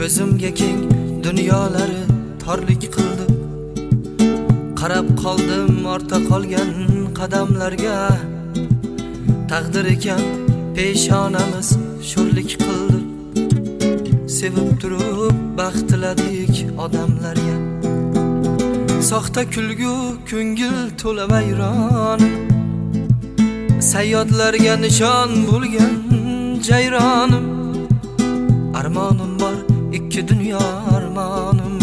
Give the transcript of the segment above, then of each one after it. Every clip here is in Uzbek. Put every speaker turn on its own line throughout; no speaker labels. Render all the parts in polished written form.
Ko'zimga keng dunyolari torlik qildi. Qarab qoldim ortda qolgan qadamlarga. Taqdir ekan peshonamiz sho'rlik qildi. Sevib turib baxt tiladik odamlarga. Soxta kulgu ko'ngil to'la vayron. Sayyodlarga nishon bo'lgan jayronim. Armonim bor ikki dunyo armonim.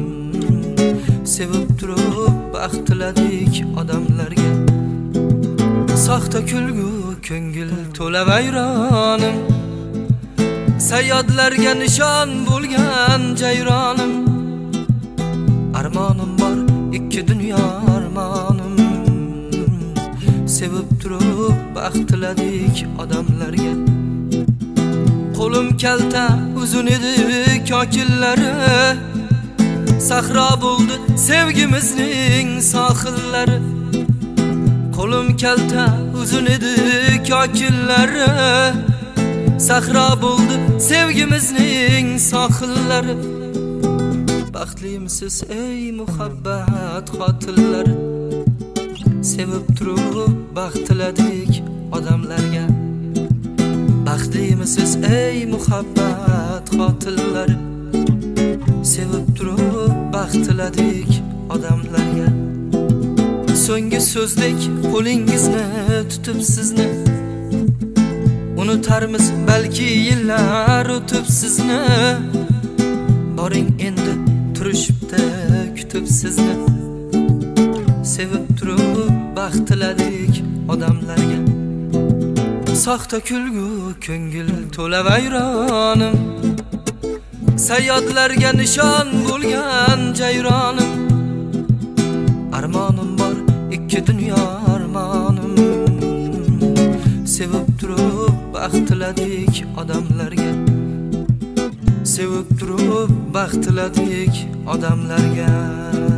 Sevib turib baxt tiladik odamlarga. Soxta kulgu ko'ngil to'la vayronim. Sayyodlarga nishon bo'lgan jayronim. Armonim bor ikki dunyo armonim. Sevib turib baxt tiladik odamlarga. Qo'lim kalta uzun edi kokillari. Sahro bo'ldi sevgimizning sohillari. Qo'lim kalta uzun edi kokillari. Sahro bo'ldi sevgimizning sohillari. Baxtlimisiz ey muhabbat qotillari. Sevib turib baxt tiladik odamlarga. Baxtlimisiz ey muhabbat qotillari. Sevib turib baxt tiladik odamlarga. So'nggi so'zdek qo'lingizni tutib sizni unutarmiz balki yillar o'tib sizni. Boring endi turishibdi kutib sizni. Sevib turib baxt tiladik odamlarga. Soxta kulgu ko'ngil to'la vayronim. Sayyodlarga nishon bo'lgan jayronim. Armonim bor ikki dunyo armonim. Sevib turib baxt tiladik odamlarga. Sevib turib baxt tiladik odamlarga.